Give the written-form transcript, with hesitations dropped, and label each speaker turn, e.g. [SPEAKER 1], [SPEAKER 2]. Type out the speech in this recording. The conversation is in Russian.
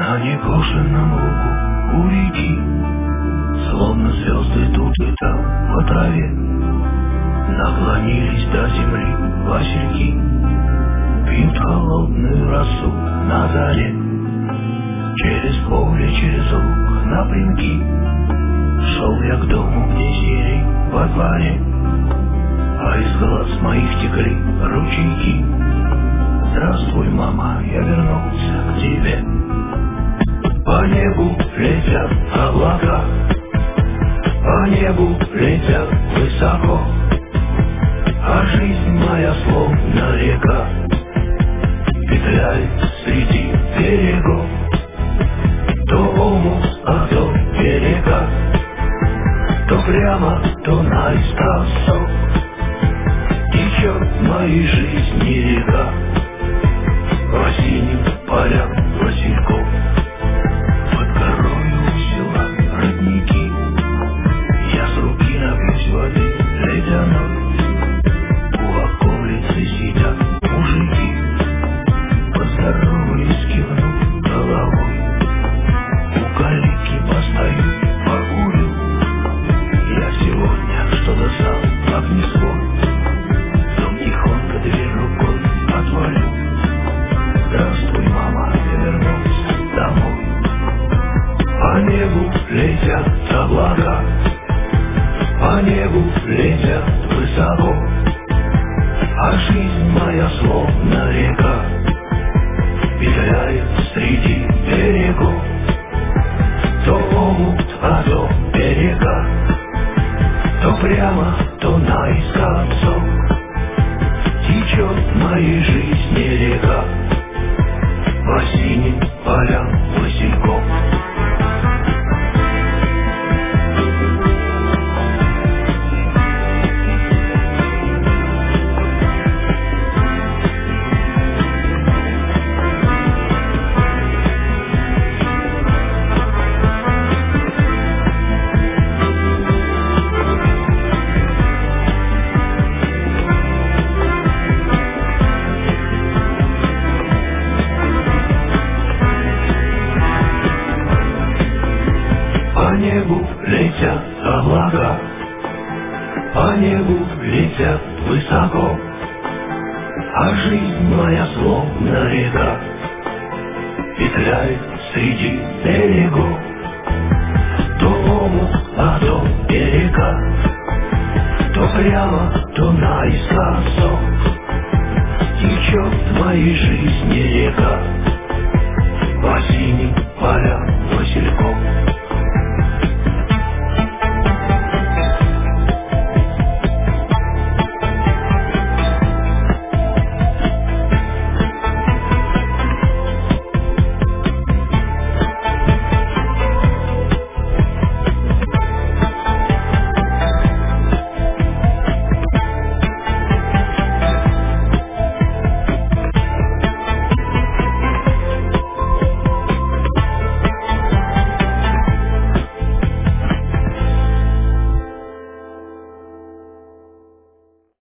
[SPEAKER 1] На некошенном лугу у реки, словно звезды тут и там по траве, наклонились до земли васильки, пьют холодную росу на заре. Через поле, через луг напрямки шел я к дому, где сирень во дворе, а из глаз моих текли ручейки. Здравствуй, мама, я вернулся к тебе. По небу летят облака, по небу летят высоко, а жизнь моя словно река петляет среди берегов. То омут, а то берега, то прямо, то наискосок течет в моей жизни река по синим полям васильков. Под горою у села родники, я с руки напьюсь воды ледяной. У околицы сидят мужики, поздоровались, кивнув головой. У калитки постою, покурю, я сегодня что-то сам как не свой. Дом тихонько дверь рукой отворю. Здравствуй, мама, я вернулся домой. По небу летят облака, по небу летят высоко, а жизнь моя словно река петляет среди берегов. То омут, а то берега, то прямо, то наискосок течет в моей жизни река по синим полям васильков. По небу летят облака, по небу летят высоко, а жизнь моя словно река петляет среди берегов. То омут, а то берега, то прямо, то наискосок течет в моей жизни река по синим полям васильков.